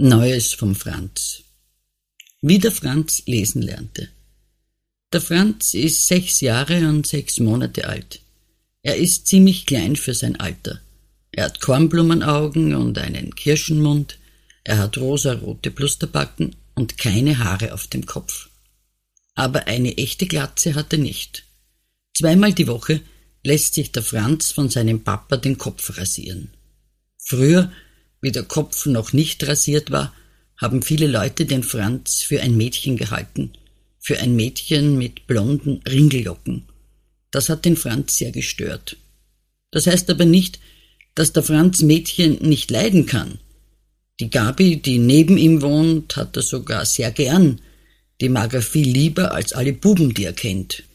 Neues vom Franz. Wie der Franz lesen lernte. Der Franz ist 6 Jahre und 6 Monate alt. Er ist ziemlich klein für sein Alter. Er hat Kornblumenaugen und einen Kirschenmund. Er hat rosarote Blusterbacken und keine Haare auf dem Kopf. Aber eine echte Glatze hat er nicht. 2-mal die Woche lässt sich der Franz von seinem Papa den Kopf rasieren. Früher, wie der Kopf noch nicht rasiert war, haben viele Leute den Franz für ein Mädchen gehalten, für ein Mädchen mit blonden Ringellocken. Das hat den Franz sehr gestört. Das heißt aber nicht, dass der Franz Mädchen nicht leiden kann. Die Gabi, die neben ihm wohnt, hat er sogar sehr gern. Die mag er viel lieber als alle Buben, die er kennt.